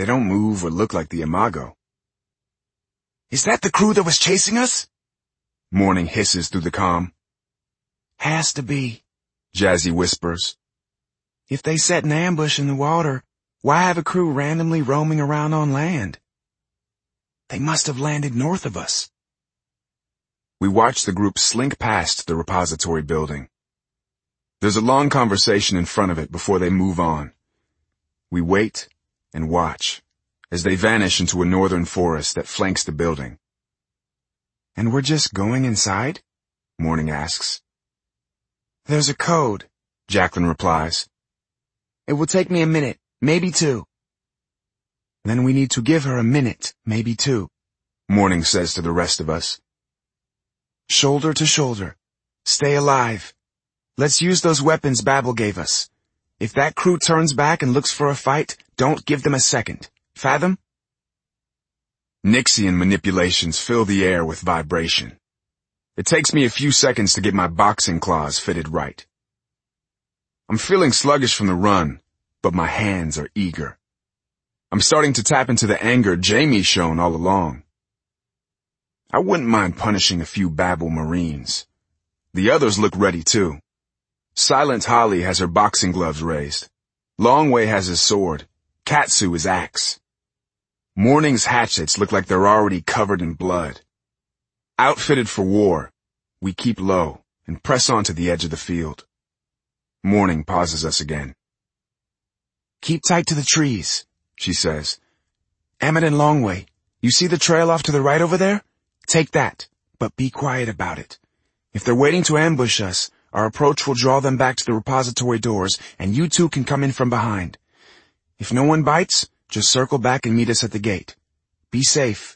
They don't move or look like the Imago. "Is that the crew that was chasing us?" Morning hisses through the comm. "Has to be," Jazzy whispers. "If they set an ambush in the water, why have a crew randomly roaming around on land? They must have landed north of us." We watch the group slink past the repository building. There's a long conversation in front of it before they move on. We wait and watch as they vanish into a northern forest that flanks the building. "And we're just going inside?" Morning asks. "There's a code," Jacqueline replies. "It will take me a minute, maybe two." "Then we need to give her a minute, maybe two," Morning says to the rest of us. "Shoulder to shoulder. Stay alive. Let's use those weapons Babel gave us. If that crew turns back and looks for a fight, don't give them a second. Fathom?" Nixian manipulations fill the air with vibration. It takes me a few seconds to get my boxing claws fitted right. I'm feeling sluggish from the run, but my hands are eager. I'm starting to tap into the anger Jamie's shown all along. I wouldn't mind punishing a few Babel Marines. The others look ready too. Silent Holly has her boxing gloves raised. Longway has his sword. Katsu his axe. Morning's hatchets look like they're already covered in blood. Outfitted for war, we keep low and press on to the edge of the field. Morning pauses us again. "Keep tight to the trees," she says. "Emmett and Longway, you see the trail off to the right over there? Take that, but be quiet about it. If they're waiting to ambush us, our approach will draw them back to the repository doors, and you two can come in from behind. If no one bites, just circle back and meet us at the gate. Be safe."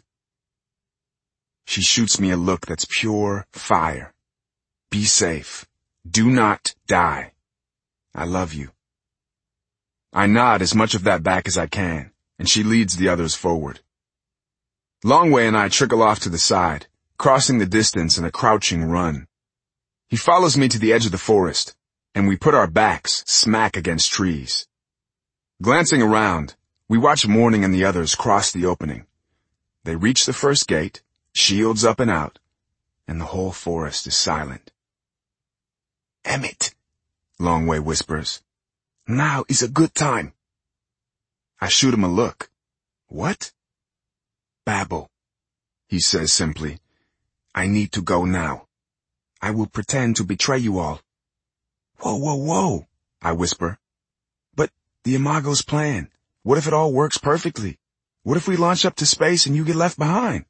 She shoots me a look that's pure fire. Be safe. Do not die. I love you. I nod as much of that back as I can, and she leads the others forward. Longway and I trickle off to the side, crossing the distance in a crouching run. He follows me to the edge of the forest, and we put our backs smack against trees. Glancing around, we watch Morning and the others cross the opening. They reach the first gate, shields up and out, and the whole forest is silent. "Emmett," Longway whispers, "now is a good time." I shoot him a look. "What?" "Babel," he says simply. "I need to go now. I will pretend to betray you all." "Whoa, whoa, whoa," I whisper. "But the Imago's plan, what if it all works perfectly? What if we launch up to space and you get left behind?"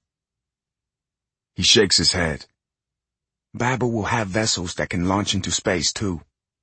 He shakes his head. "Babel will have vessels that can launch into space too."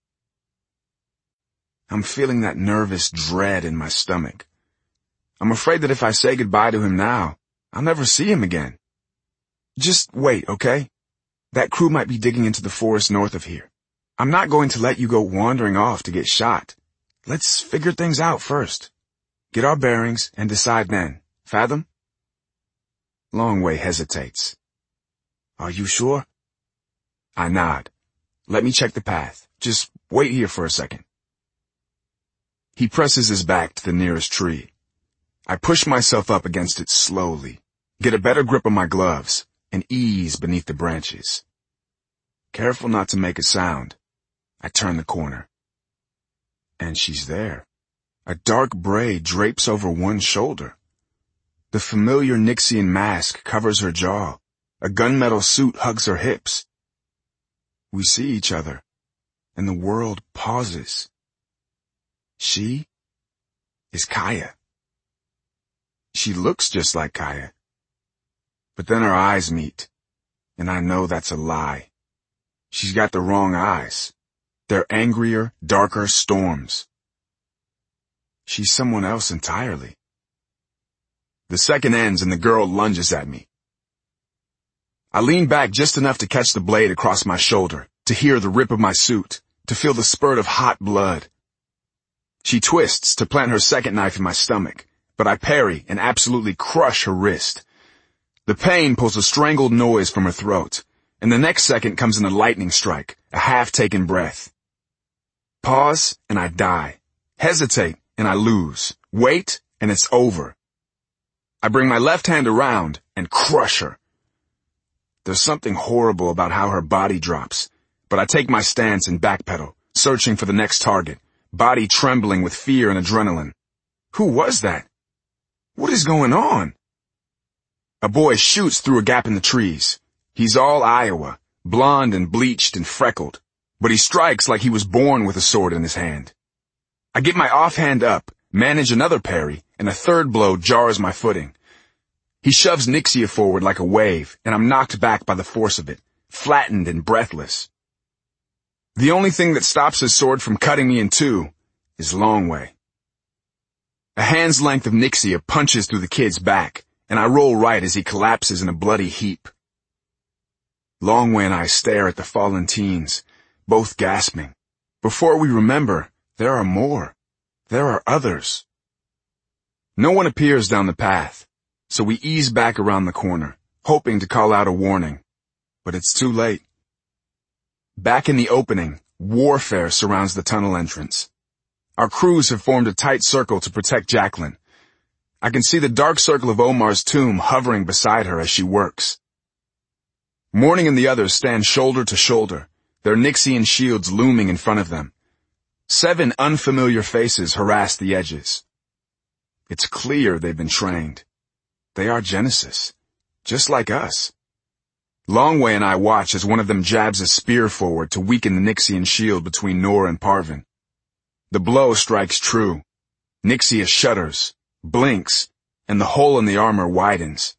I'm feeling that nervous dread in my stomach. I'm afraid that if I say goodbye to him now, I'll never see him again. "Just wait, okay? That crew might be digging into the forest north of here. I'm not going to let you go wandering off to get shot. Let's figure things out first. Get our bearings and decide then. Fathom?" Longway hesitates. "Are you sure?" I nod. "Let me check the path. Just wait here for a second." He presses his back to the nearest tree. I push myself up against it slowly, get a better grip on my gloves, and ease beneath the branches. Careful not to make a sound, I turn the corner. And she's there. A dark braid drapes over one shoulder. The familiar Nixian mask covers her jaw. A gunmetal suit hugs her hips. We see each other, and the world pauses. She is Kaya. She looks just like Kaya. But then our eyes meet, and I know that's a lie. She's got the wrong eyes. They're angrier, darker storms. She's someone else entirely. The second ends and the girl lunges at me. I lean back just enough to catch the blade across my shoulder, to hear the rip of my suit, to feel the spurt of hot blood. She twists to plant her second knife in my stomach, but I parry and absolutely crush her wrist. The pain pulls a strangled noise from her throat, and the next second comes in a lightning strike, a half-taken breath. Pause, and I die. Hesitate, and I lose. Wait, and it's over. I bring my left hand around and crush her. There's something horrible about how her body drops, but I take my stance and backpedal, searching for the next target, body trembling with fear and adrenaline. Who was that? What is going on? A boy shoots through a gap in the trees. He's all Iowa, blonde and bleached and freckled, but he strikes like he was born with a sword in his hand. I get my offhand up, manage another parry, and a third blow jars my footing. He shoves Nixia forward like a wave, and I'm knocked back by the force of it, flattened and breathless. The only thing that stops his sword from cutting me in two is Longway. A hand's length of Nixia punches through the kid's back, and I roll right as he collapses in a bloody heap. Longway and I stare at the fallen teens, both gasping. Before we remember, there are more. There are others. No one appears down the path, so we ease back around the corner, hoping to call out a warning. But it's too late. Back in the opening, warfare surrounds the tunnel entrance. Our crews have formed a tight circle to protect Jacqueline. I can see the dark circle of Omar's tomb hovering beside her as she works. Morning and the others stand shoulder to shoulder, their Nixian shields looming in front of them. 7 unfamiliar faces harass the edges. It's clear they've been trained. They are Genesis, just like us. Longway and I watch as one of them jabs a spear forward to weaken the Nixian shield between Noor and Parvin. The blow strikes true. Nixia shudders, blinks, and the hole in the armor widens.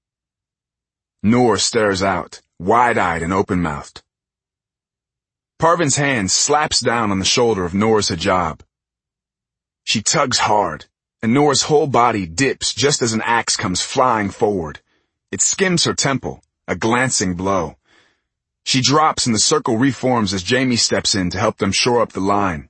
Noor stares out, wide-eyed and open-mouthed. Parvin's hand slaps down on the shoulder of Noor's hijab. She tugs hard, and Noor's whole body dips just as an axe comes flying forward. It skims her temple, a glancing blow. She drops and the circle reforms as Jamie steps in to help them shore up the line.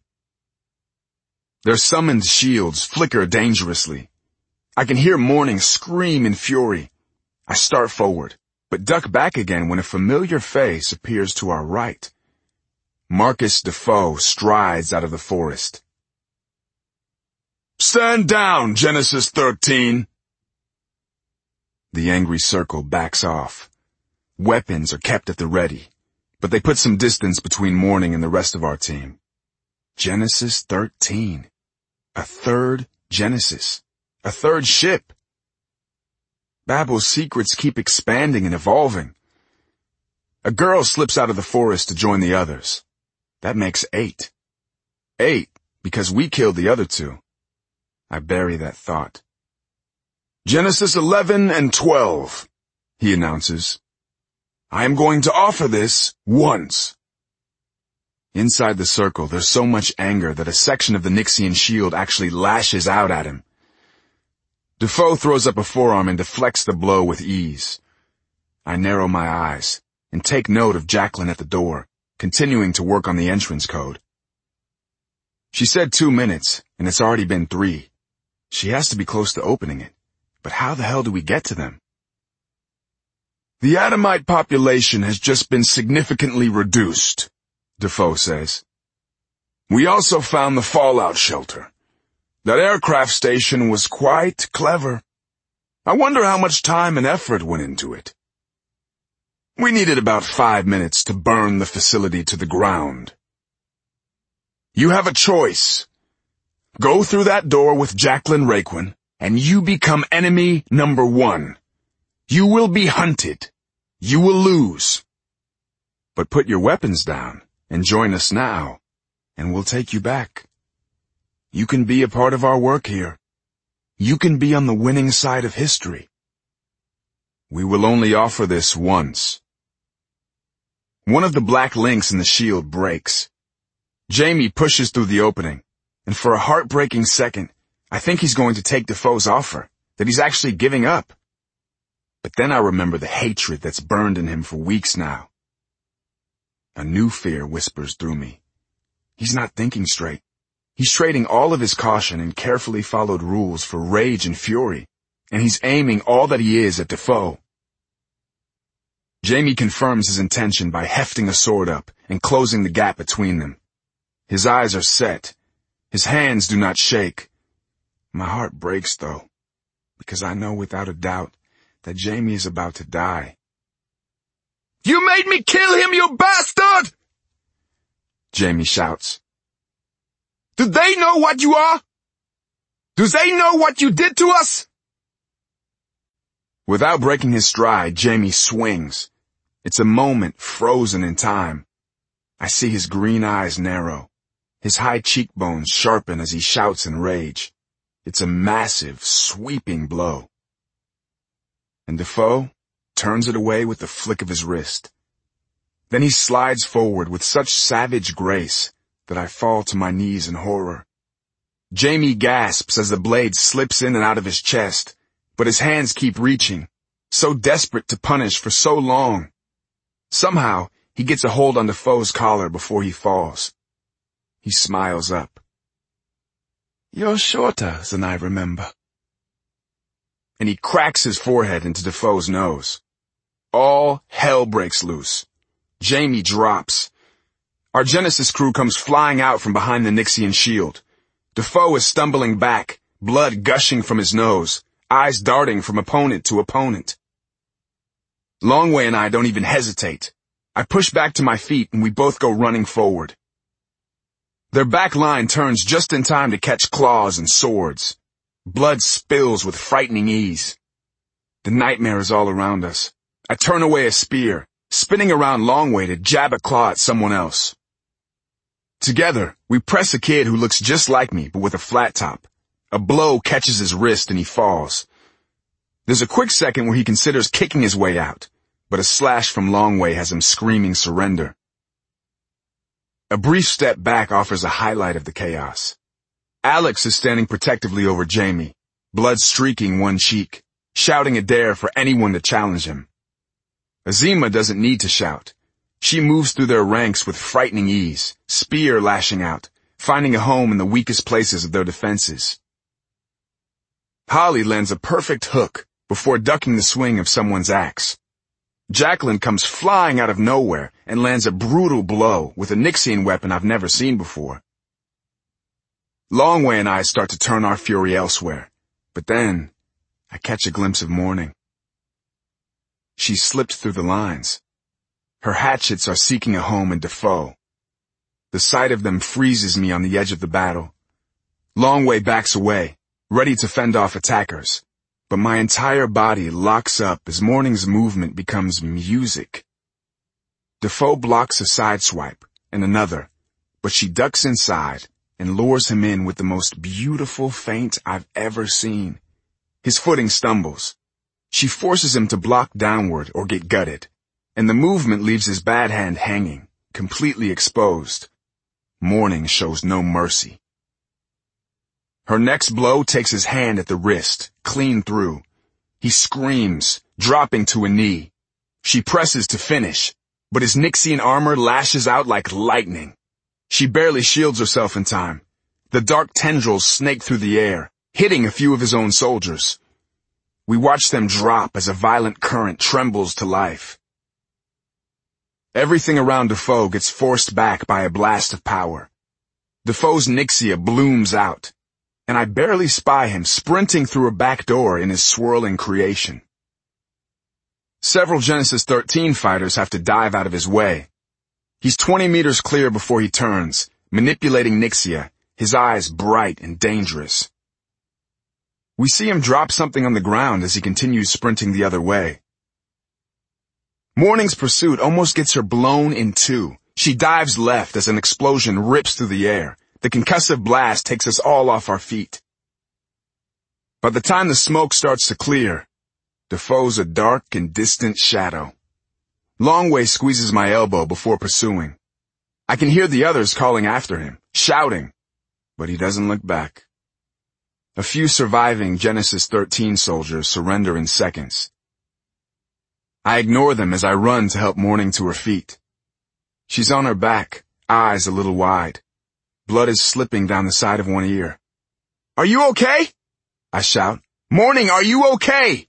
Their summoned shields flicker dangerously. I can hear Morning scream in fury. I start forward, but duck back again when a familiar face appears to our right. Marcus Defoe strides out of the forest. "Stand down, Genesis 13! The angry circle backs off. Weapons are kept at the ready, but they put some distance between Morning and the rest of our team. Genesis 13. A third Genesis. A third ship. Babel's secrets keep expanding and evolving. A girl slips out of the forest to join the others. That makes 8. 8, because we killed the other 2. I bury that thought. "Genesis 11 and 12, he announces. "I am going to offer this once." Inside the circle, there's so much anger that a section of the Nixian shield actually lashes out at him. Defoe throws up a forearm and deflects the blow with ease. I narrow my eyes and take note of Jacqueline at the door, continuing to work on the entrance code. She said 2 minutes, and it's already been 3. She has to be close to opening it, but how the hell do we get to them? "The Adamite population has just been significantly reduced," Defoe says. "We also found the fallout shelter. That aircraft station was quite clever. I wonder how much time and effort went into it. We needed about 5 minutes to burn the facility to the ground. You have a choice. Go through that door with Jacqueline Raquin, and you become enemy number 1. You will be hunted. You will lose. But put your weapons down and join us now, and we'll take you back. You can be a part of our work here. You can be on the winning side of history. We will only offer this once." One of the black links in the shield breaks. Jamie pushes through the opening, and for a heartbreaking second, I think he's going to take Defoe's offer, that he's actually giving up. But then I remember the hatred that's burned in him for weeks now. A new fear whispers through me. He's not thinking straight. He's trading all of his caution and carefully followed rules for rage and fury, and he's aiming all that he is at Defoe. Jamie confirms his intention by hefting a sword up and closing the gap between them. His eyes are set. His hands do not shake. My heart breaks, though, because I know without a doubt that Jamie is about to die. "You made me kill him, you bastard!" Jamie shouts. "Do they know what you are? Do they know what you did to us?" Without breaking his stride, Jamie swings. It's a moment frozen in time. I see his green eyes narrow. His high cheekbones sharpen as he shouts in rage. It's a massive, sweeping blow. And Defoe turns it away with the flick of his wrist. Then he slides forward with such savage grace that I fall to my knees in horror. Jamie gasps as the blade slips in and out of his chest, but his hands keep reaching, so desperate to punish for so long. Somehow, he gets a hold on Defoe's collar before he falls. He smiles up. "You're shorter than I remember." And he cracks his forehead into Defoe's nose. All hell breaks loose. Jamie drops. Our Genesis crew comes flying out from behind the Nixian shield. Defoe is stumbling back, blood gushing from his nose, eyes darting from opponent to opponent. Longway and I don't even hesitate. I push back to my feet and we both go running forward. Their back line turns just in time to catch claws and swords. Blood spills with frightening ease. The nightmare is all around us. I turn away a spear, spinning around Longway to jab a claw at someone else. Together, we press a kid who looks just like me, but with a flat top. A blow catches his wrist and he falls. There's a quick second where he considers kicking his way out, but a slash from Longway has him screaming surrender. A brief step back offers a highlight of the chaos. Alex is standing protectively over Jamie, blood streaking one cheek, shouting a dare for anyone to challenge him. Azima doesn't need to shout. She moves through their ranks with frightening ease, spear lashing out, finding a home in the weakest places of their defenses. Holly lands a perfect hook before ducking the swing of someone's axe. Jacqueline comes flying out of nowhere and lands a brutal blow with a Nixian weapon I've never seen before. Longway and I start to turn our fury elsewhere, but then I catch a glimpse of Morning. She slipped through the lines. Her hatchets are seeking a home in Defoe. The sight of them freezes me on the edge of the battle. Longway backs away, ready to fend off attackers, but my entire body locks up as Morning's movement becomes music. Defoe blocks a sideswipe and another, but she ducks inside and lures him in with the most beautiful feint I've ever seen. His footing stumbles. She forces him to block downward or get gutted, and the movement leaves his bad hand hanging, completely exposed. Morning shows no mercy. Her next blow takes his hand at the wrist, clean through. He screams, dropping to a knee. She presses to finish, but his Nixian armor lashes out like lightning. She barely shields herself in time. The dark tendrils snake through the air, hitting a few of his own soldiers. We watch them drop as a violent current trembles to life. Everything around Defoe gets forced back by a blast of power. Defoe's Nixia blooms out, and I barely spy him sprinting through a back door in his swirling creation. Several Genesis 13 fighters have to dive out of his way. He's 20 meters clear before he turns, manipulating Nixia, his eyes bright and dangerous. We see him drop something on the ground as he continues sprinting the other way. Morning's pursuit almost gets her blown in two. She dives left as an explosion rips through the air. The concussive blast takes us all off our feet. By the time the smoke starts to clear, Defoe's a dark and distant shadow. Longway squeezes my elbow before pursuing. I can hear the others calling after him, shouting, but he doesn't look back. A few surviving Genesis 13 soldiers surrender in seconds. I ignore them as I run to help Morning to her feet. She's on her back, eyes a little wide. Blood is slipping down the side of one ear. "Are you okay?" I shout. "Morning, are you okay?"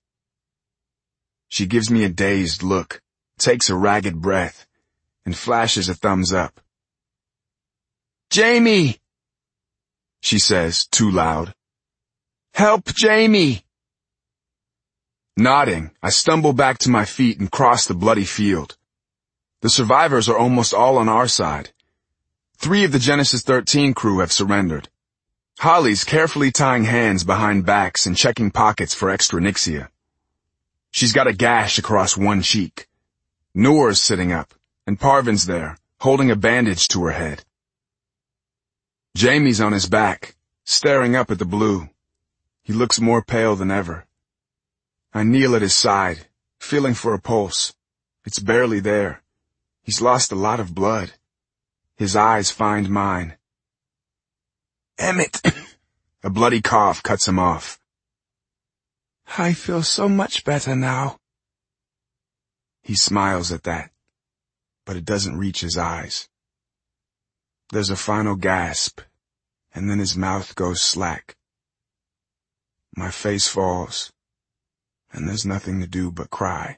She gives me a dazed look, takes a ragged breath, and flashes a thumbs up. "Jamie!" she says, too loud. Help, Jamie! Nodding, I stumble back to my feet and cross the bloody field. The survivors are almost all on our side. 3 of the Genesis 13 crew have surrendered. Holly's carefully tying hands behind backs and checking pockets for extra Nixia. She's got a gash across one cheek. Noor's sitting up, and Parvin's there, holding a bandage to her head. Jamie's on his back, staring up at the blue. He looks more pale than ever. I kneel at his side, feeling for a pulse. It's barely there. He's lost a lot of blood. His eyes find mine. Emmett! A bloody cough cuts him off. I feel so much better now. He smiles at that, but it doesn't reach his eyes. There's a final gasp, and then his mouth goes slack. My face falls, and there's nothing to do but cry.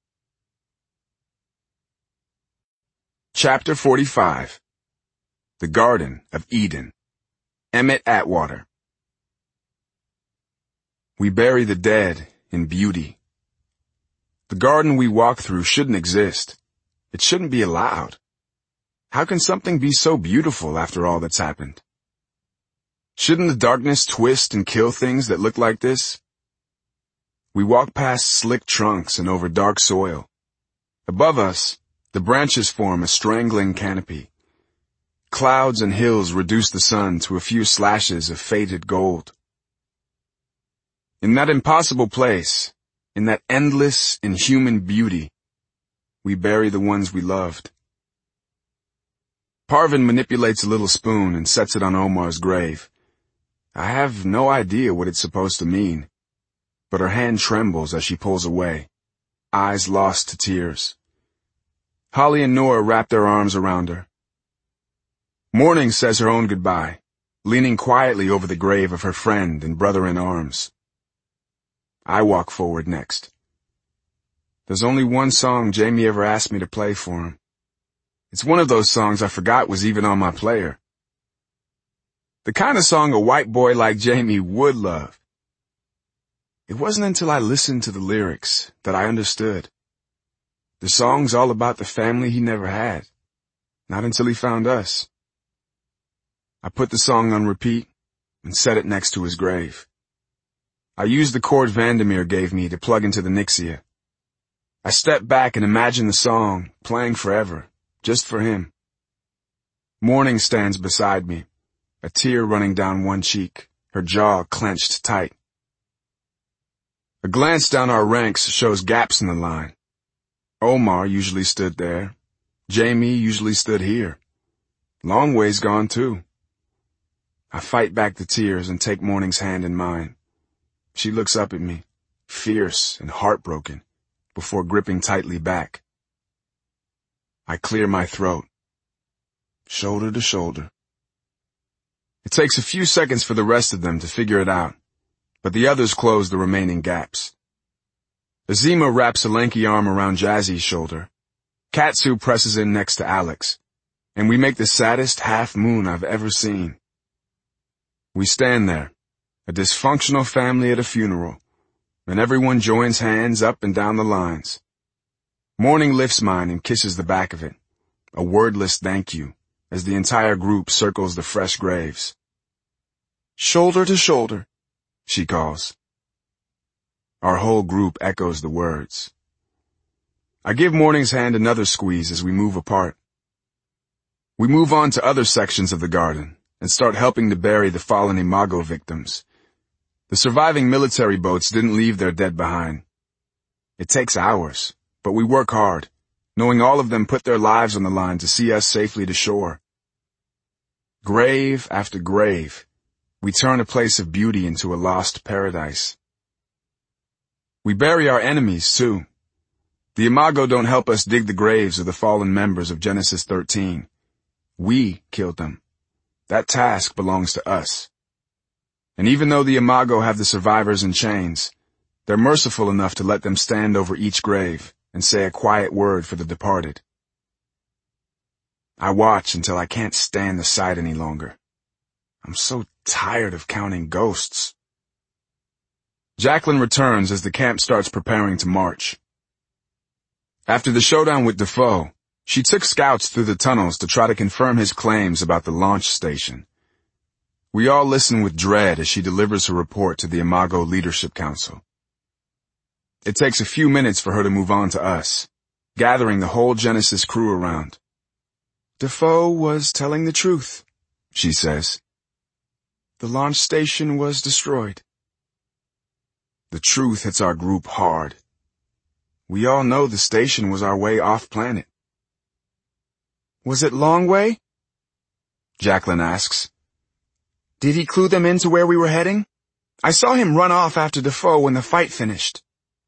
Chapter 45. The Garden of Eden. Emmett Atwater. We bury the dead in beauty. The garden we walk through shouldn't exist. It shouldn't be allowed. How can something be so beautiful after all that's happened? Shouldn't the darkness twist and kill things that look like this? We walk past slick trunks and over dark soil. Above us, the branches form a strangling canopy. Clouds and hills reduce the sun to a few slashes of faded gold. In that impossible place, in that endless, inhuman beauty, we bury the ones we loved. Parvin manipulates a little spoon and sets it on Omar's grave. I have no idea what it's supposed to mean, but her hand trembles as she pulls away, eyes lost to tears. Holly and Noor wrap their arms around her. Morning says her own goodbye, leaning quietly over the grave of her friend and brother in arms. I walk forward next. There's only one song Jamie ever asked me to play for him. It's one of those songs I forgot was even on my player. The kind of song a white boy like Jamie would love. It wasn't until I listened to the lyrics that I understood. The song's all about the family he never had. Not until he found us. I put the song on repeat and set it next to his grave. I used the cord Vandermeer gave me to plug into the Nixia. I stepped back and imagined the song playing forever, just for him. Morning stands beside me, a tear running down one cheek, her jaw clenched tight. A glance down our ranks shows gaps in the line. Omar usually stood there. Jamie usually stood here. Longway's gone too. I fight back the tears and take Morning's hand in mine. She looks up at me, fierce and heartbroken, before gripping tightly back. I clear my throat. Shoulder to shoulder. It takes a few seconds for the rest of them to figure it out, but the others close the remaining gaps. Azima wraps a lanky arm around Jazzy's shoulder. Katsu presses in next to Alex, and we make the saddest half moon I've ever seen. We stand there, a dysfunctional family at a funeral, and everyone joins hands up and down the lines. Morning lifts mine and kisses the back of it, a wordless thank you, as the entire group circles the fresh graves. Shoulder to shoulder, she calls. Our whole group echoes the words. I give Morning's hand another squeeze as we move apart. We move on to other sections of the garden and start helping to bury the fallen Imago victims. The surviving military boats didn't leave their dead behind. It takes hours, but we work hard, knowing all of them put their lives on the line to see us safely to shore. Grave after grave, we turn a place of beauty into a lost paradise. We bury our enemies, too. The Imago don't help us dig the graves of the fallen members of Genesis 13. We killed them. That task belongs to us. And even though the Imago have the survivors in chains, they're merciful enough to let them stand over each grave and say a quiet word for the departed. I watch until I can't stand the sight any longer. I'm so tired of counting ghosts. Jacqueline returns as the camp starts preparing to march. After the showdown with Defoe, she took scouts through the tunnels to try to confirm his claims about the launch station. We all listen with dread as she delivers her report to the Imago Leadership Council. It takes a few minutes for her to move on to us, gathering the whole Genesis crew around. "Defoe was telling the truth," she says. "The launch station was destroyed." The truth hits our group hard. We all know the station was our way off planet. "Was it long way?" Jacqueline asks. "Did he clue them into where we were heading? I saw him run off after Defoe when the fight finished."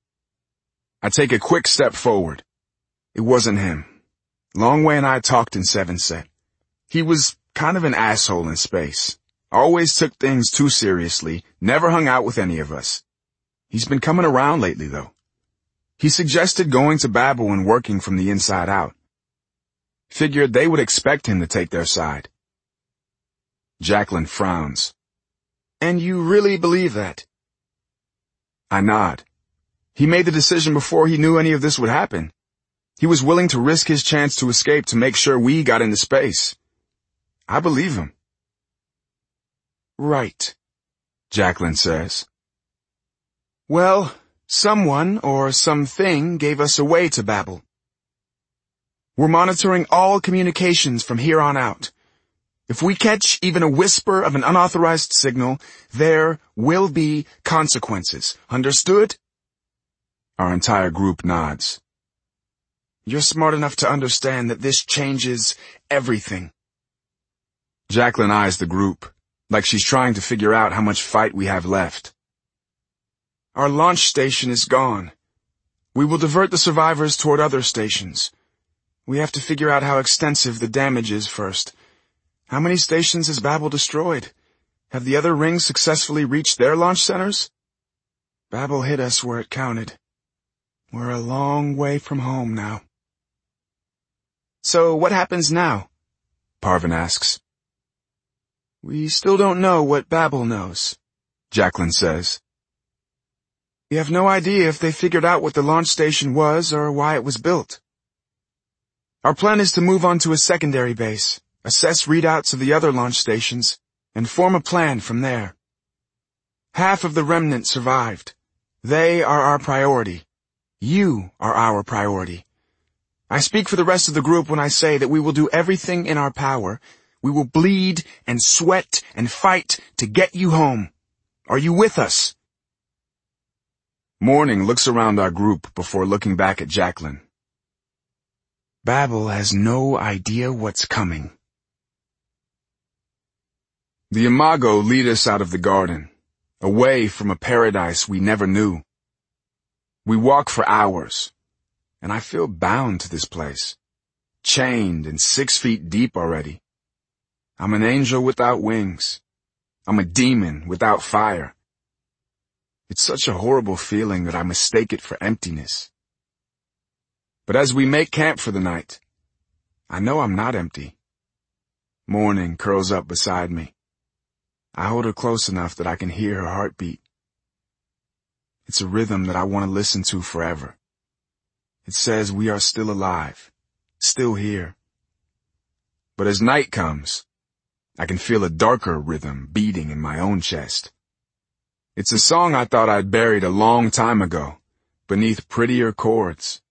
I take a quick step forward. It wasn't him. Longway and I talked in 7-Set. He was kind of an asshole in space. Always took things too seriously, never hung out with any of us. He's been coming around lately, though. He suggested going to Babel and working from the inside out. Figured they would expect him to take their side. Jacqueline frowns. "And you really believe that?" I nod. He made the decision before he knew any of this would happen. He was willing to risk his chance to escape to make sure we got into space. I believe him. "Right," Jacqueline says. "Well, someone or something gave us a way to Babel. We're monitoring all communications from here on out. If we catch even a whisper of an unauthorized signal, there will be consequences. Understood?" Our entire group nods. "You're smart enough to understand that this changes everything." Jacqueline eyes the group, like she's trying to figure out how much fight we have left. "Our launch station is gone. We will divert the survivors toward other stations. We have to figure out how extensive the damage is first. How many stations has Babel destroyed? Have the other rings successfully reached their launch centers? Babel hit us where it counted. We're a long way from home now." "So what happens now?" Parvin asks. "We still don't know what Babel knows," Jacqueline says. "We have no idea if they figured out what the launch station was or why it was built. Our plan is to move on to a secondary base, assess readouts of the other launch stations, and form a plan from there. Half of the remnant survived. They are our priority. You are our priority. I speak for the rest of the group when I say that we will do everything in our power. We will bleed and sweat and fight to get you home. Are you with us?" Morning looks around our group before looking back at Jacqueline. "Babel has no idea what's coming." The Imago lead us out of the garden, away from a paradise we never knew. We walk for hours, and I feel bound to this place, chained and 6 feet deep already. I'm an angel without wings. I'm a demon without fire. It's such a horrible feeling that I mistake it for emptiness. But as we make camp for the night, I know I'm not empty. Morning curls up beside me. I hold her close enough that I can hear her heartbeat. It's a rhythm that I want to listen to forever. It says we are still alive, still here. But as night comes, I can feel a darker rhythm beating in my own chest. It's a song I thought I'd buried a long time ago, beneath prettier chords.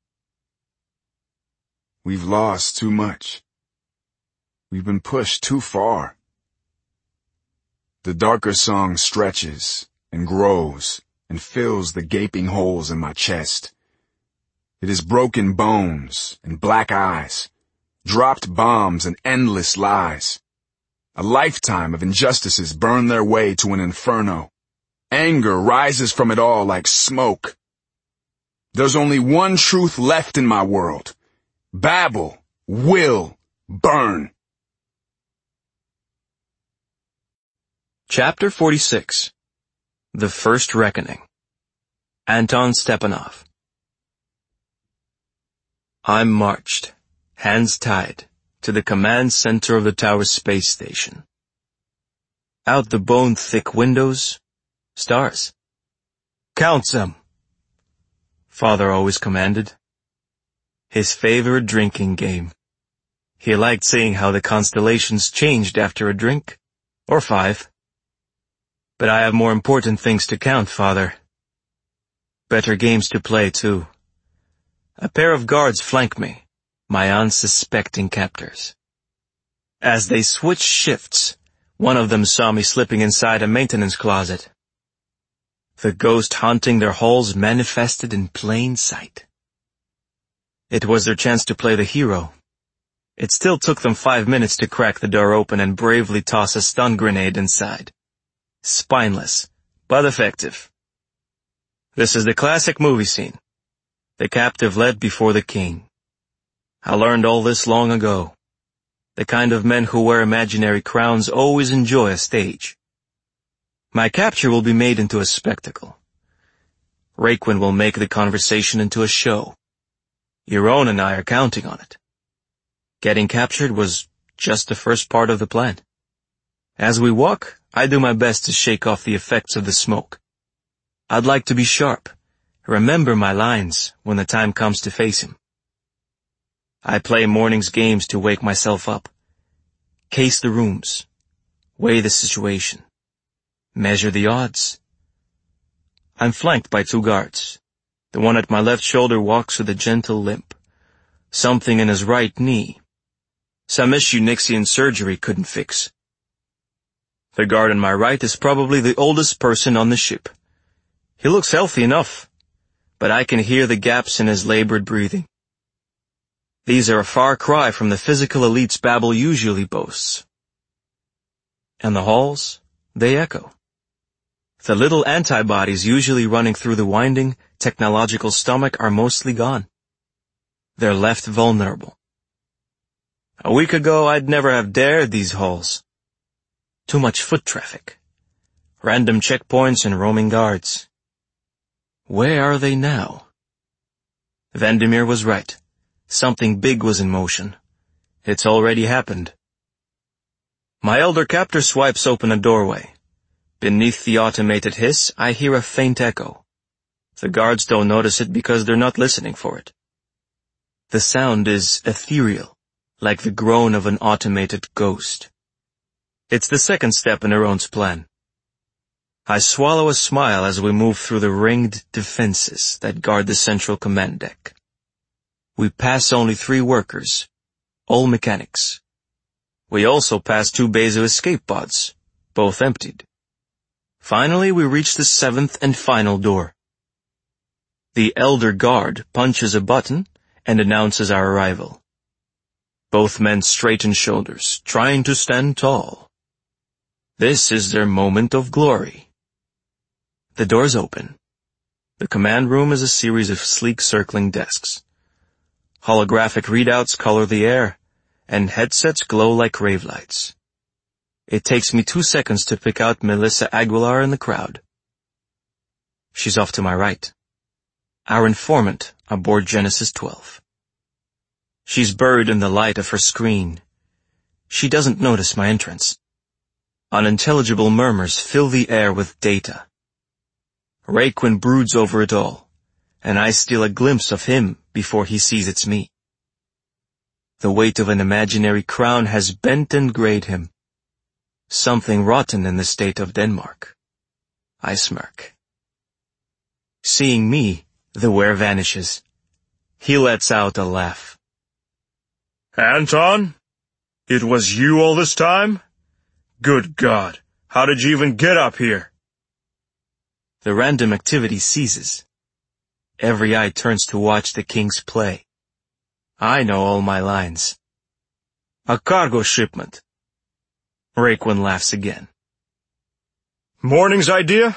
We've lost too much. We've been pushed too far. The darker song stretches and grows and fills the gaping holes in my chest. It is broken bones and black eyes, dropped bombs and endless lies. A lifetime of injustices burn their way to an inferno. Anger rises from it all like smoke. There's only one truth left in my world. Babel will burn. Chapter 46. The First Reckoning. Anton Stepanov. I marched, hands tied, to the command center of the tower space station. Out the bone-thick windows, stars. Count them, Father always commanded. His favorite drinking game. He liked seeing how the constellations changed after a drink, or 5. But I have more important things to count, Father. Better games to play, too. A pair of guards flank me, my unsuspecting captors. As they switched shifts, one of them saw me slipping inside a maintenance closet. The ghost haunting their halls manifested in plain sight. It was their chance to play the hero. It still took them 5 minutes to crack the door open and bravely toss a stun grenade inside. Spineless, but effective. This is the classic movie scene. The captive led before the king. I learned all this long ago. The kind of men who wear imaginary crowns always enjoy a stage. My capture will be made into a spectacle. Raekwyn will make the conversation into a show. Euron and I are counting on it. Getting captured was just the first part of the plan. As we walk, I do my best to shake off the effects of the smoke. I'd like to be sharp, remember my lines when the time comes to face him. I play morning's games to wake myself up. Case the rooms. Weigh the situation. Measure the odds. I'm flanked by 2 guards. The one at my left shoulder walks with a gentle limp. Something in his right knee. Some issue Nixian surgery couldn't fix. The guard on my right is probably the oldest person on the ship. He looks healthy enough, but I can hear the gaps in his labored breathing. These are a far cry from the physical elites Babel usually boasts. And the halls, they echo. The little antibodies usually running through the winding, technological stomach are mostly gone. They're left vulnerable. A week ago, I'd never have dared these halls. Too much foot traffic. Random checkpoints and roaming guards. Where are they now? Vandermeer was right. Something big was in motion. It's already happened. My elder captor swipes open a doorway. Beneath the automated hiss, I hear a faint echo. The guards don't notice it because they're not listening for it. The sound is ethereal, like the groan of an automated ghost. It's the second step in Euron's plan. I swallow a smile as we move through the ringed defenses that guard the central command deck. We pass only 3 workers, all mechanics. We also pass 2 bays of escape pods, both emptied. Finally, we reach the 7th and final door. The elder guard punches a button and announces our arrival. Both men straighten shoulders, trying to stand tall. This is their moment of glory. The doors open. The command room is a series of sleek circling desks. Holographic readouts color the air, and headsets glow like rave lights. It takes me 2 seconds to pick out Melissa Aguilar in the crowd. She's off to my right. Our informant aboard Genesis 12. She's buried in the light of her screen. She doesn't notice my entrance. Unintelligible murmurs fill the air with data. Raekwyn broods over it all, and I steal a glimpse of him before he sees it's me. The weight of an imaginary crown has bent and grayed him. Something rotten in the state of Denmark. I smirk. Seeing me, the wear vanishes. He lets out a laugh. Anton? It was you all this time? Good God, how did you even get up here? The random activity ceases. Every eye turns to watch the king's play. I know all my lines. A cargo shipment. Raekwyn laughs again. Morning's idea?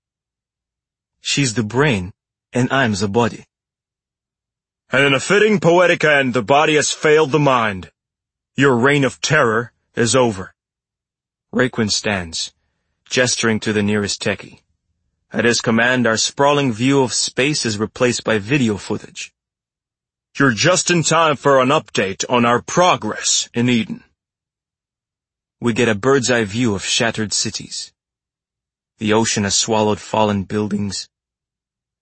She's the brain, and I'm the body. And in a fitting poetic end, the body has failed the mind. Your reign of terror is over. Raekwyn stands, gesturing to the nearest techie. At his command, our sprawling view of space is replaced by video footage. You're just in time for an update on our progress in Eden. We get a bird's eye view of shattered cities. The ocean has swallowed fallen buildings.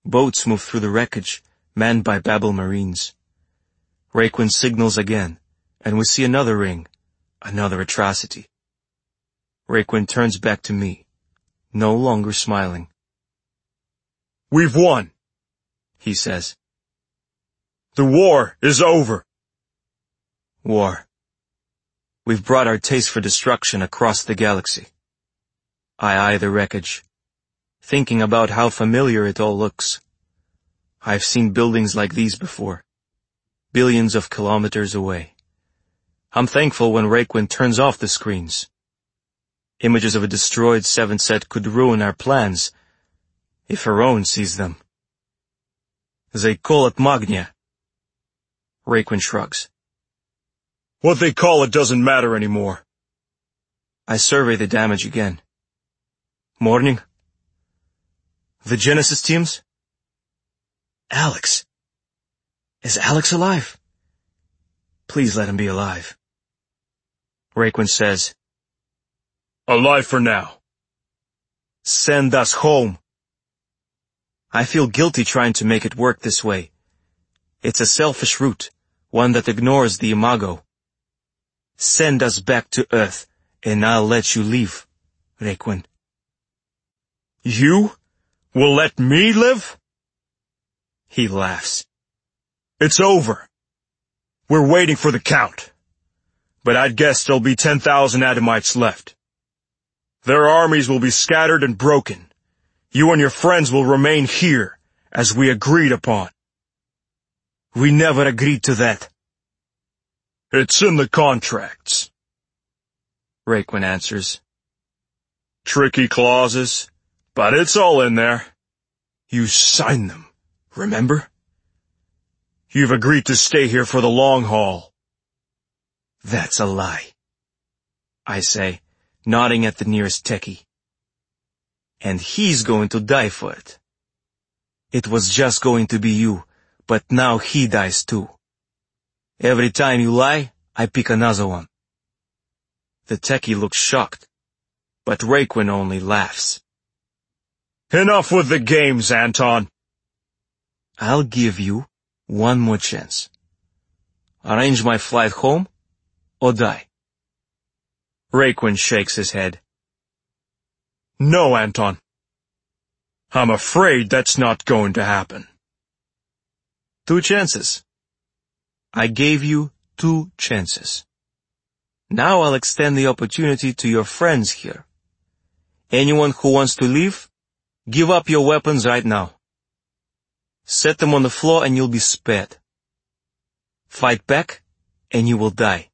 Boats move through the wreckage, manned by Babel Marines. Raequin signals again, and we see another ring, another atrocity. Raequin turns back to me, no longer smiling. We've won, he says. The war is over. War. We've brought our taste for destruction across the galaxy. I eye the wreckage, thinking about how familiar it all looks. I've seen buildings like these before, billions of kilometers away. I'm thankful when Raequin turns off the screens. Images of a destroyed Seventh Set could ruin our plans, if Heron sees them. They call it Magnia. Raequin shrugs. What they call it doesn't matter anymore. I survey the damage again. Morning. The Genesis teams? Alex. Is Alex alive? Please let him be alive. Raequin says, Alive for now. Send us home. I feel guilty trying to make it work this way. It's a selfish route, one that ignores the imago. Send us back to Earth, and I'll let you leave, Raequin. You will let me live? He laughs. It's over. We're waiting for the count. But I'd guess there'll be 10,000 Adamites left. Their armies will be scattered and broken. You and your friends will remain here, as we agreed upon. We never agreed to that. It's in the contracts. Raequin answers. Tricky clauses, but it's all in there. You signed them, remember? You've agreed to stay here for the long haul. That's a lie, I say, nodding at the nearest techie. And he's going to die for it. It was just going to be you, but now he dies too. Every time you lie, I pick another one. The techie looks shocked, but Raequin only laughs. Enough with the games, Anton. I'll give you one more chance. Arrange my flight home, or die. Raequin shakes his head. No, Anton. I'm afraid that's not going to happen. 2 chances. I gave you 2 chances. Now I'll extend the opportunity to your friends here. Anyone who wants to leave, give up your weapons right now. Set them on the floor and you'll be spared. Fight back, and you will die.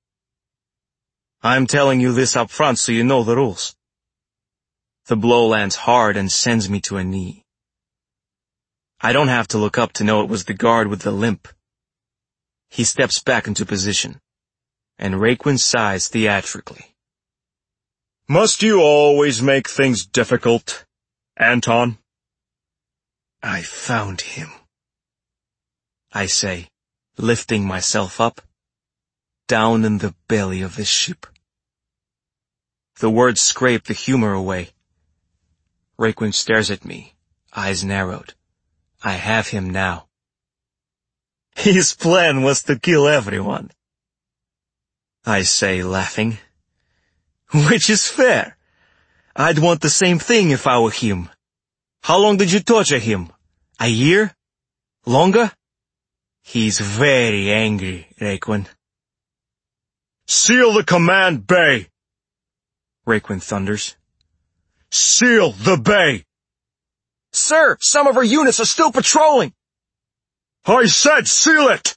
I'm telling you this up front so you know the rules. The blow lands hard and sends me to a knee. I don't have to look up to know it was the guard with the limp. He steps back into position, and Raequin sighs theatrically. Must you always make things difficult, Anton? I found him, I say, lifting myself up, down in the belly of the ship. The words scrape the humor away. Raequin stares at me, eyes narrowed. I have him now. His plan was to kill everyone, I say, laughing. Which is fair. I'd want the same thing if I were him. How long did you torture him? A year? Longer? He's very angry, Raequin. Seal the command bay! Raequin thunders. Seal the bay! Sir, some of our units are still patrolling! I said seal it!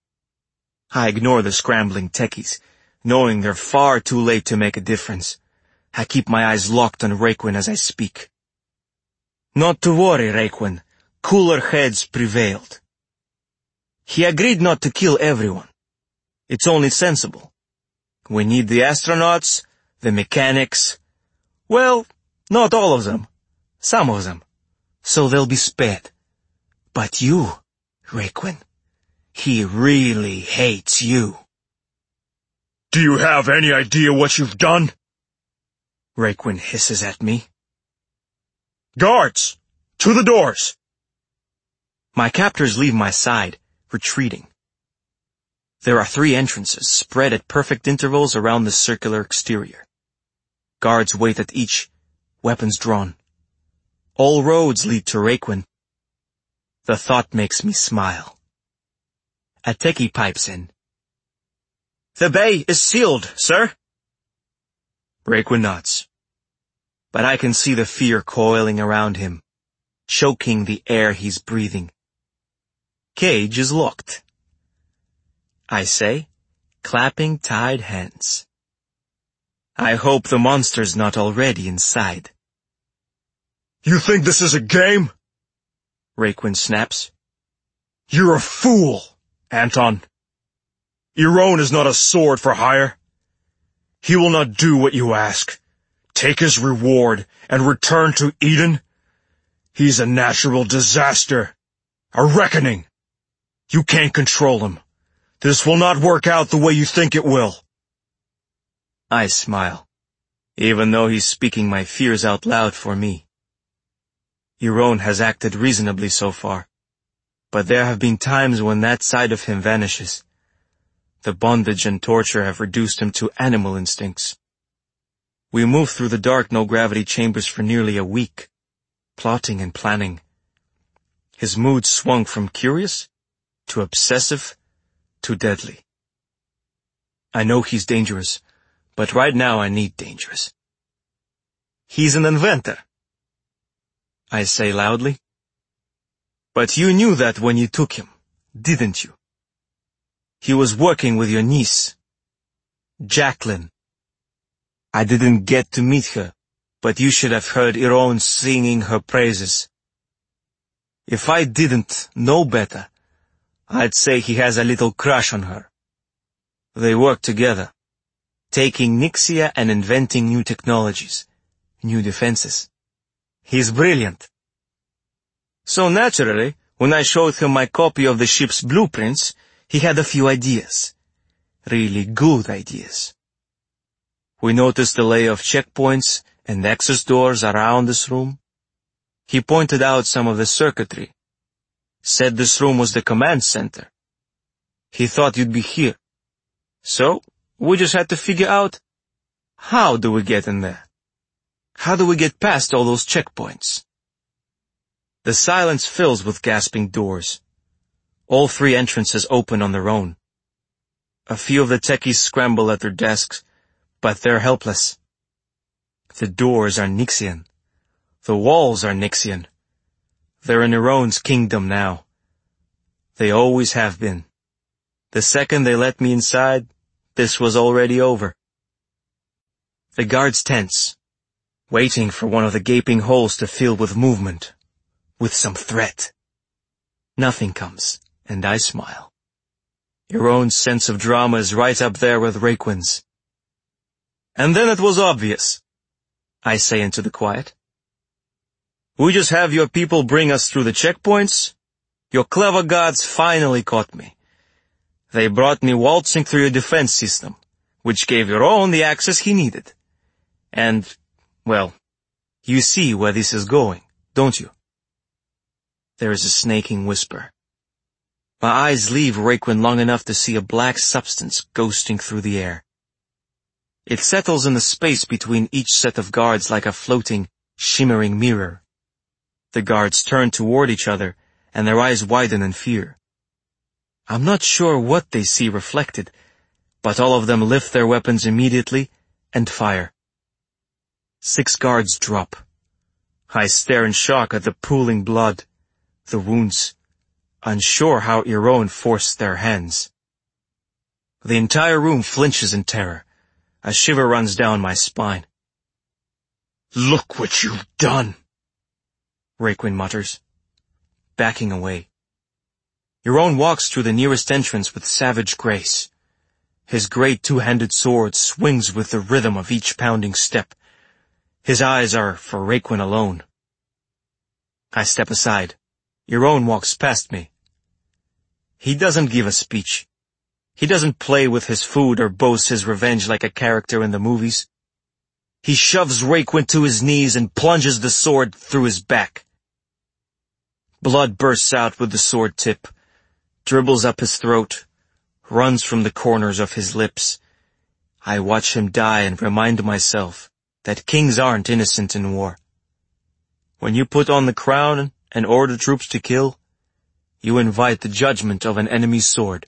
I ignore the scrambling techies, knowing they're far too late to make a difference. I keep my eyes locked on Raequin as I speak. Not to worry, Raequin. Cooler heads prevailed. He agreed not to kill everyone. It's only sensible. We need the astronauts, the mechanics. Well, not all of them. Some of them. So they'll be spared. But you, Raequin, he really hates you. Do you have any idea what you've done? Raequin hisses at me. Guards, to the doors! My captors leave my side, retreating. There are 3 entrances spread at perfect intervals around the circular exterior. Guards wait at each, weapons drawn. All roads lead to Raekwyn. The thought makes me smile. A techie pipes in. "The bay is sealed, sir." Raekwyn nods. But I can see the fear coiling around him, choking the air he's breathing. Cage is locked. I say, clapping tied hands. I hope the monster's not already inside. "You think this is a game?" Raekwyn snaps. "You're a fool, Anton. Iron is not a sword for hire. He will not do what you ask, take his reward, and return to Eden. He's a natural disaster, a reckoning. You can't control him. This will not work out the way you think it will." I smile, even though he's speaking my fears out loud for me. Iron has acted reasonably so far, but there have been times when that side of him vanishes. The bondage and torture have reduced him to animal instincts. We moved through the dark no-gravity chambers for nearly a week, plotting and planning. His mood swung from curious to obsessive to deadly. I know he's dangerous, but right now I need dangerous. He's an inventor, I say loudly. But you knew that when you took him, didn't you? He was working with your niece, Jacqueline. I didn't get to meet her, but you should have heard Iron singing her praises. If I didn't know better, I'd say he has a little crush on her. They work together, taking Nixia and inventing new technologies, new defenses. He's brilliant. So naturally, when I showed him my copy of the ship's blueprints, he had a few ideas. Really good ideas. We noticed the layout of checkpoints and access doors around this room. He pointed out some of the circuitry, said this room was the command center. He thought you'd be here. So, we just had to figure out, how do we get in there? How do we get past all those checkpoints? The silence fills with gasping doors. All 3 entrances open on their own. A few of the techies scramble at their desks, but they're helpless. The doors are Nixian. The walls are Nixian. They're in Iron's kingdom now. They always have been. The second they let me inside, this was already over. The guards tense, waiting for one of the gaping holes to fill with movement, with some threat. Nothing comes, and I smile. Iron's sense of drama is right up there with Raekwyn's. And then it was obvious, I say into the quiet. We just have your people bring us through the checkpoints. Your clever gods finally caught me. They brought me waltzing through your defense system, which gave Iron the access he needed. And, well, you see where this is going, don't you? There is a snaking whisper. My eyes leave Raekwyn long enough to see a black substance ghosting through the air. It settles in the space between each set of guards like a floating, shimmering mirror. The guards turn toward each other, and their eyes widen in fear. I'm not sure what they see reflected, but all of them lift their weapons immediately and fire. 6 guards drop. I stare in shock at the pooling blood, the wounds, unsure how Iron forced their hands. The entire room flinches in terror. A shiver runs down my spine. "Look what you've done," Raekwyn mutters, backing away. Iron walks through the nearest entrance with savage grace. His great 2-handed sword swings with the rhythm of each pounding step. His eyes are for Raekwyn alone. I step aside. Iron walks past me. He doesn't give a speech. He doesn't play with his food or boast his revenge like a character in the movies. He shoves Raekwyn to his knees and plunges the sword through his back. Blood bursts out with the sword tip, dribbles up his throat, runs from the corners of his lips. I watch him die and remind myself that kings aren't innocent in war. When you put on the crown and order troops to kill, you invite the judgment of an enemy's sword.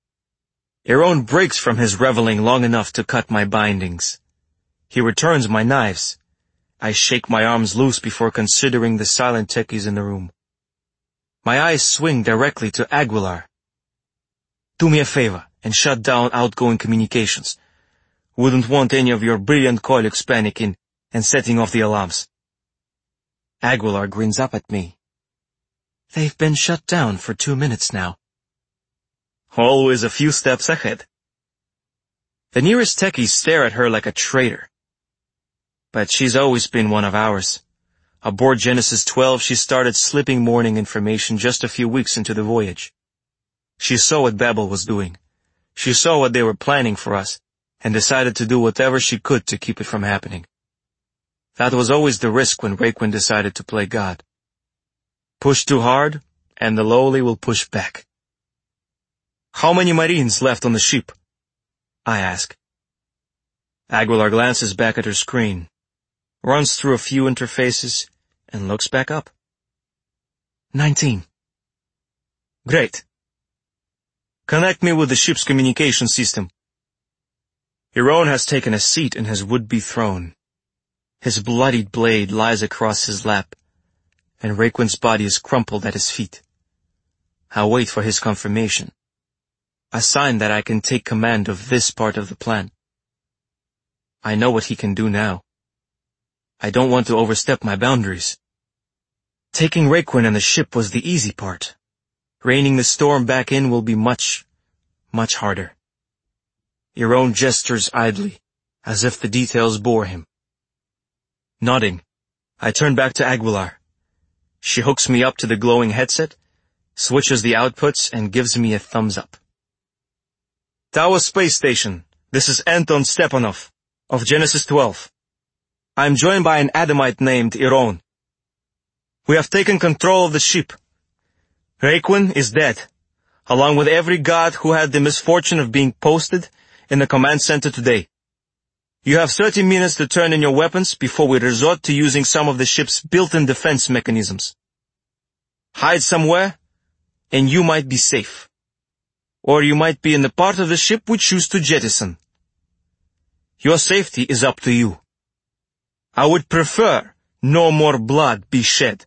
Iron breaks from his reveling long enough to cut my bindings. He returns my knives. I shake my arms loose before considering the silent techies in the room. My eyes swing directly to Aguilar. Do me a favor and shut down outgoing communications. Wouldn't want any of your brilliant colleagues panicking and setting off the alarms. Aguilar grins up at me. They've been shut down for 2 minutes now. Always a few steps ahead. The nearest techies stare at her like a traitor. But she's always been one of ours. Aboard Genesis 12, she started slipping morning information just a few weeks into the voyage. She saw what Babel was doing. She saw what they were planning for us, and decided to do whatever she could to keep it from happening. That was always the risk when Raekwyn decided to play God. Push too hard, and the lowly will push back. How many Marines left on the ship? I ask. Aguilar glances back at her screen, runs through a few interfaces, and looks back up. 19. Great. Connect me with the ship's communication system. Iron has taken a seat in his would-be throne. His bloodied blade lies across his lap, and Raekwyn's body is crumpled at his feet. I wait for his confirmation, a sign that I can take command of this part of the plan. I know what he can do now. I don't want to overstep my boundaries. Taking Raekwyn and the ship was the easy part. Reining the storm back in will be much, much harder. Iron gestures idly, as if the details bore him. Nodding, I turn back to Aguilar. She hooks me up to the glowing headset, switches the outputs, and gives me a thumbs up. Tower Space Station, this is Anton Stepanov, of Genesis 12. I'm joined by an Adamite named Iron. We have taken control of the ship. Raekwyn is dead, along with every god who had the misfortune of being posted in the command center today. You have 30 minutes to turn in your weapons before we resort to using some of the ship's built-in defense mechanisms. Hide somewhere, and you might be safe. Or you might be in the part of the ship we choose to jettison. Your safety is up to you. I would prefer no more blood be shed.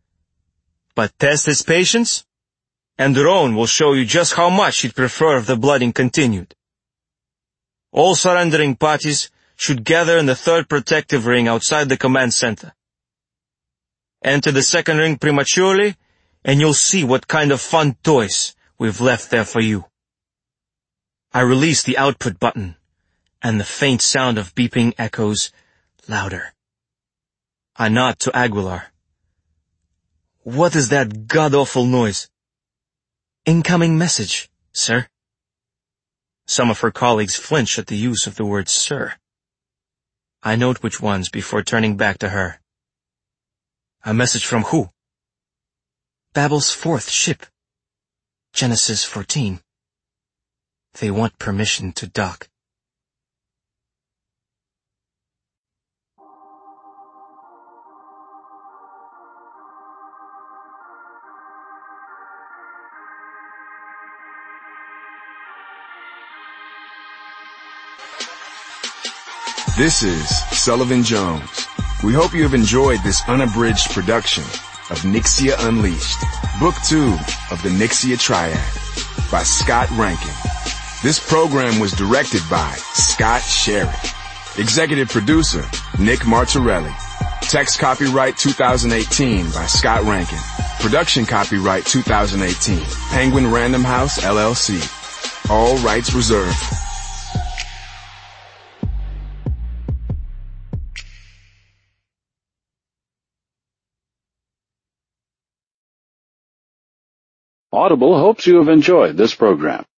But test his patience, and Iron will show you just how much he'd prefer if the blooding continued. All surrendering parties should gather in the third protective ring outside the command center. Enter the second ring prematurely, and you'll see what kind of fun toys we've left there for you. I release the output button, and the faint sound of beeping echoes louder. I nod to Aguilar. What is that god-awful noise? Incoming message, sir. Some of her colleagues flinch at the use of the word sir. I note which ones before turning back to her. A message from who? Babel's fourth ship. Genesis 14. They want permission to dock. This is Sullivan Jones. We hope you have enjoyed this unabridged production of Nyxia Unleashed, Book 2 of the Nyxia Triad by Scott Rankin. This program was directed by Scott Sherry. Executive producer, Nick Martorelli. Text copyright 2018 by Scott Rankin. Production copyright 2018, Penguin Random House, LLC. All rights reserved. Audible hopes you have enjoyed this program.